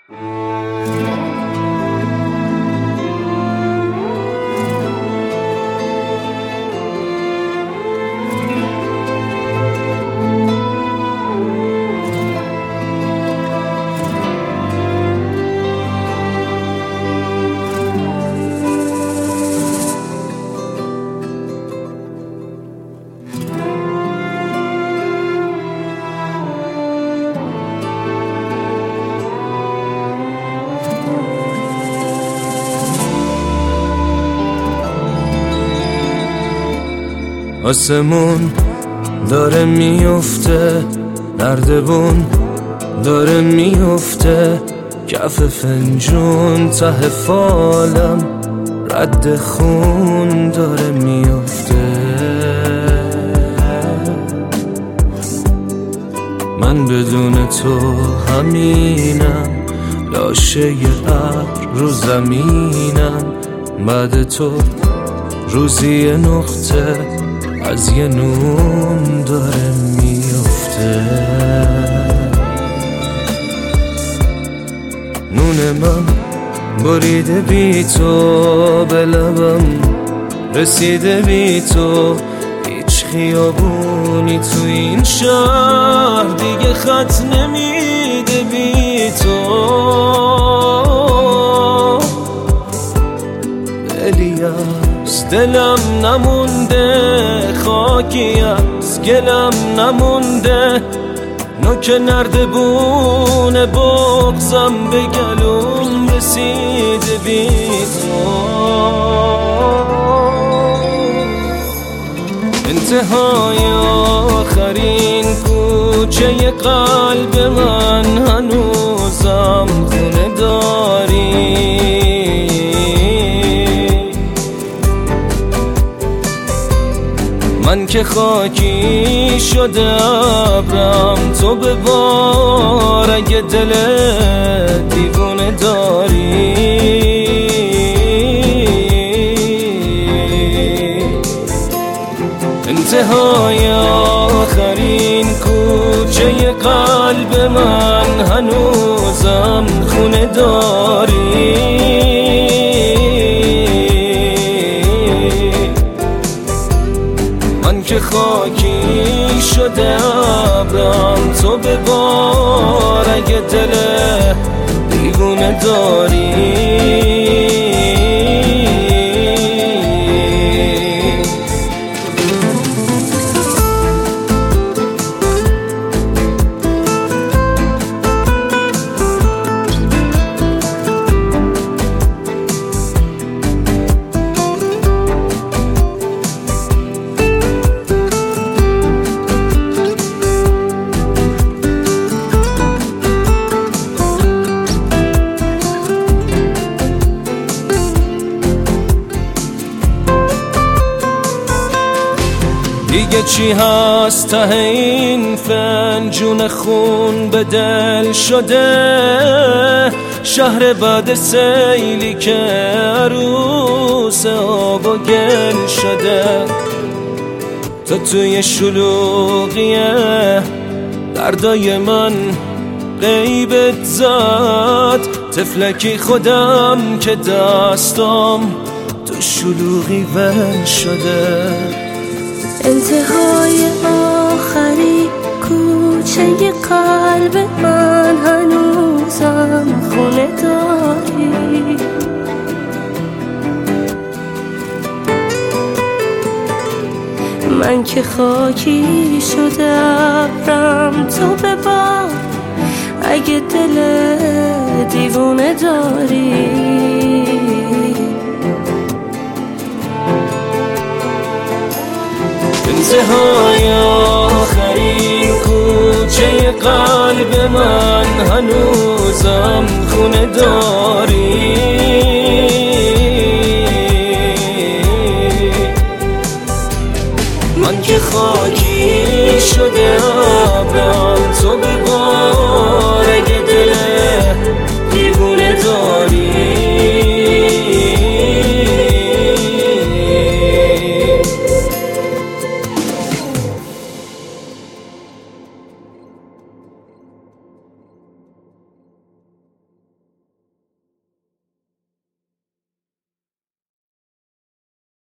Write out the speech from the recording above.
آسمون داره میفته، نردبون داره میفته، کف فنجون ته فالم رد خون داره میفته. من بدون تو همینم، لاشه ابر رو زمینم، بعد تو روزی نقطه از یه نون داره میفته. نون من بریده بی تو، به لبم رسیده بی تو، هیچ خیابونی تو این شهر دیگه خط نمیده بی تو. دلی از دلم نمونده، خاکی از گلم نمونده، نوک نردبون بغضم به گلوم رسیده بی تو. انتهای آخرین کوچه قلب من هنوزم خونه داری. من که خاکی شده ابرم، تو به بار اگه دل دیوونه داری. انتهای آخرین کوچه قلب من هنوزم خونه داری. من که خاکی شده ابرم، تو به بار اگه دل دیوونه داری. دیگه چی هست ته این فنجون خون به دل شده؟ شهر بعد سیلی که عروس آب و گل شده. تو توی شلوغیه دردای من غیبت زد، تفلکی خودم که دستم تو شلوغی ول شده. انتهای آخری کوچه قلب من هنوزم خونه داری. من که خاکی شده ابرم، تو به بار اگه دل دیوونه داری. انتهای آخرین کوچه قلب من هنوزم خونه داری. من که خاکی شده ابرم، تو به